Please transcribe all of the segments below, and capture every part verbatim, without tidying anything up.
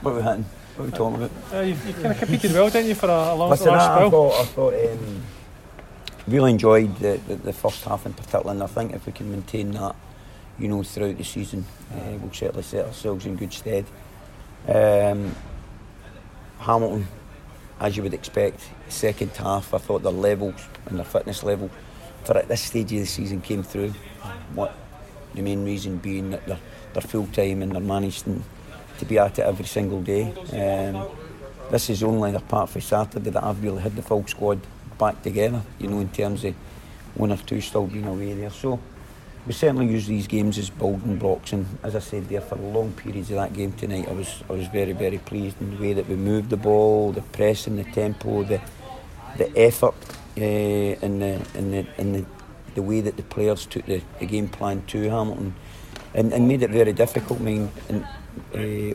What are we hitting? What are we talking about? Uh, you you kind of competed well, didn't you, for a, a long Listen, last I, I spell? thought, I thought um, really enjoyed the, the, the first half in particular, and I think if we can maintain that, you know, throughout the season, uh, we'll certainly set ourselves in good stead. Um, Hamilton, as you would expect, second half, I thought their levels and their fitness level for at this stage of the season came through. What the main reason being that they're, they're full time and they're managing to be at it every single day. Um, this is only apart from Saturday that I've really had the full squad back together, you know, in terms of one or two still being away there. So we certainly use these games as building blocks, and as I said there, for long periods of that game tonight, I was I was very very pleased in the way that we moved the ball, the pressing, the tempo, the the effort, uh, and the and the and the, the way that the players took the, the game plan to Hamilton, and, and made it very difficult. I mean, and, uh,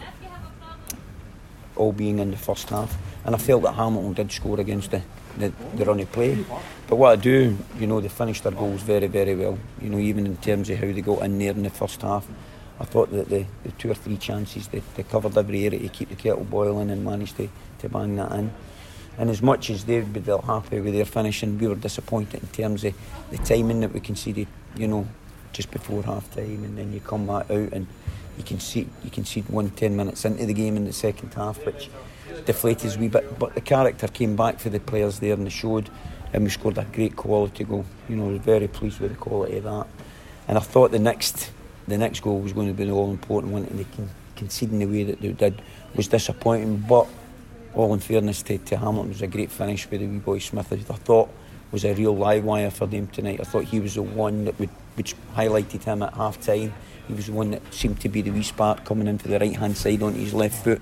all being in the first half, and I felt that Hamilton did score against the, the, the run of play. But what I do, you know, they finished their goals very, very well. You know, even in terms of how they got in there in the first half, I thought that the, the two or three chances they, they covered every area to keep the kettle boiling and managed to, to bang that in. And as much as they'd be well happy with their finishing, we were disappointed in terms of the timing that we conceded. You know, just before half time, and then you come back out and you can see you can see one ten minutes into the game in the second half, which deflated us a wee bit. But the character came back for the players there, and they showed, and we scored a great quality goal. You know, I was very pleased with the quality of that. And I thought the next the next goal was going to be the all important one, and they con- conceding the way that they did was disappointing. But all in fairness to, to Hamilton, it was a great finish with the wee boy Smith. I thought was a real live wire for them tonight. I thought he was the one that would which highlighted him at half time. He was the one that seemed to be the wee spark coming in for the right hand side onto his left foot.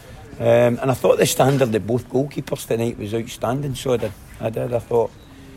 Um, and I thought the standard of both goalkeepers tonight was outstanding. So I did. I did. I thought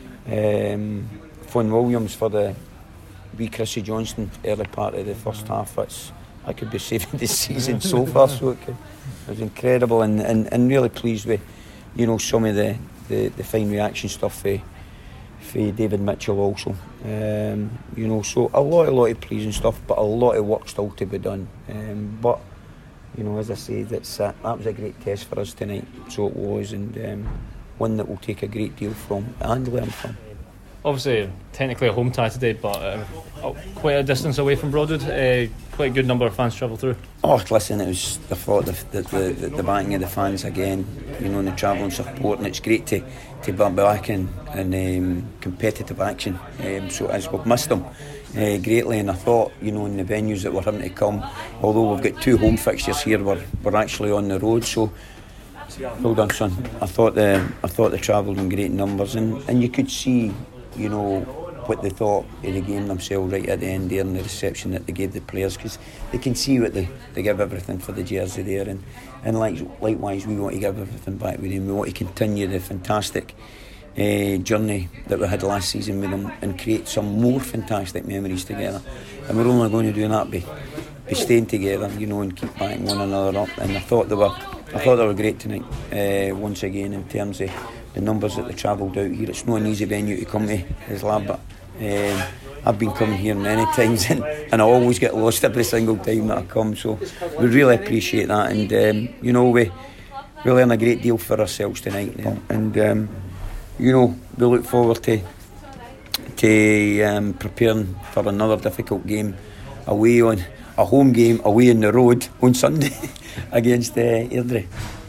um, Fon Williams for the wee Chrissy Johnston early part of the first half. That's I could be saving the season so far. So it, could, it was incredible, and, and, and really pleased with, you know, some of the, the, the fine reaction stuff for, for David Mitchell also. Um, you know, so a lot, a lot of pleasing stuff, but a lot of work still to be done. Um, but you know, as I said, it's uh, that was a great test for us tonight. So it was, and um, one that we'll take a great deal from and learn from. Obviously, technically a home tie today, but uh, quite a distance away from Broadwood. Uh, quite a good number of fans travel through. Oh, listen, it was the thought of the, the, the, the backing of the fans again, you know, and the travelling support, and it's great to, to be back in, in um, competitive action. Um, so as we've missed them uh, greatly, and I thought, you know, in the venues that we're having to come, although we've got two home fixtures here, we're, we're actually on the road. So well done, son. I thought the I thought they travelled in great numbers, and, and you could see, you know, what they thought of the game themselves right at the end there, and the reception that they gave the players, because they can see what they, they give everything for the jersey there, and, and like, likewise we want to give everything back with them. We want to continue the fantastic uh, journey that we had last season with them and create some more fantastic memories together, and we're only going to do that by, by staying together, you know, and keep backing one another up. And I thought they were I thought they were great tonight, uh, once again, in terms of the numbers that they travelled out here. It's not an easy venue to come to, Islam, but um, I've been coming here many times, and, and I always get lost every single time that I come, so we really appreciate that. And um, you know, we, we learn a great deal for ourselves tonight, and, and um, you know, we look forward to to um, preparing for another difficult game away on a home game away on the road on Sunday against uh, Airdrie.